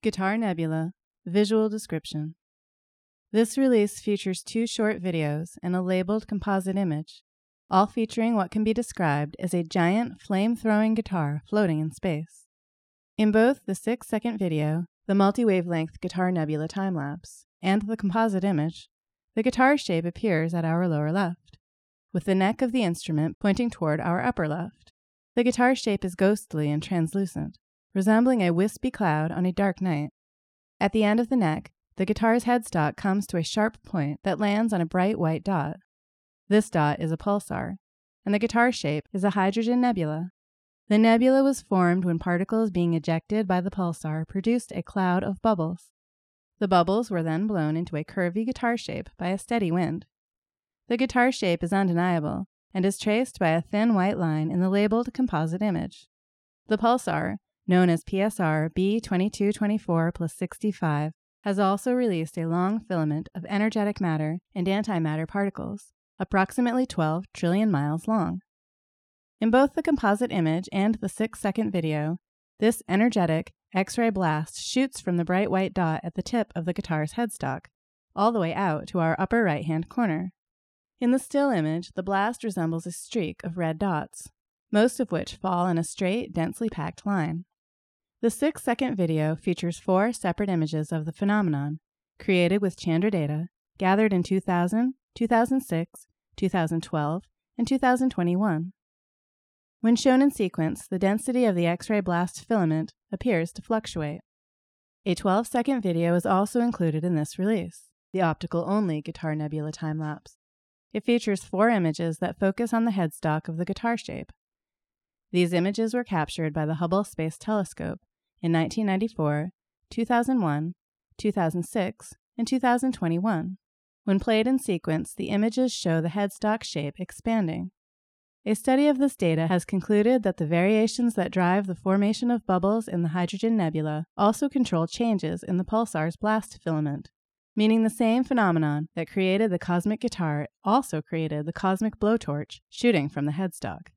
Guitar Nebula Visual Description. This release features 2 short videos and a labeled composite image, all featuring what can be described as a giant flame-throwing guitar floating in space. In both the 6-second video, the multi-wavelength Guitar Nebula time-lapse, and the composite image, the guitar shape appears at our lower left, with the neck of the instrument pointing toward our upper left. The guitar shape is ghostly and translucent, resembling a wispy cloud on a dark night. At the end of the neck, the guitar's headstock comes to a sharp point that lands on a bright white dot. This dot is a pulsar, and the guitar shape is a hydrogen nebula. The nebula was formed when particles being ejected by the pulsar produced a cloud of bubbles. The bubbles were then blown into a curvy guitar shape by a steady wind. The guitar shape is undeniable and is traced by a thin white line in the labeled composite image. The pulsar, known as PSR B2224+65, has also released a long filament of energetic matter and antimatter particles, approximately 12 trillion miles long. In both the composite image and the 6-second video, this energetic X-ray blast shoots from the bright white dot at the tip of the guitar's headstock, all the way out to our upper right-hand corner. In the still image, the blast resembles a streak of red dots, most of which fall in a straight, densely packed line. The 6-second video features 4 separate images of the phenomenon, created with Chandra data, gathered in 2000, 2006, 2012, and 2021. When shown in sequence, the density of the X-ray blast filament appears to fluctuate. A 12-second video is also included in this release, the optical-only Guitar Nebula time-lapse. It features 4 images that focus on the headstock of the guitar shape. These images were captured by the Hubble Space Telescope in 1994, 2001, 2006, and 2021. When played in sequence, the images show the headstock shape expanding. A study of this data has concluded that the variations that drive the formation of bubbles in the hydrogen nebula also control changes in the pulsar's blast filament, meaning the same phenomenon that created the cosmic guitar also created the cosmic blowtorch shooting from the headstock.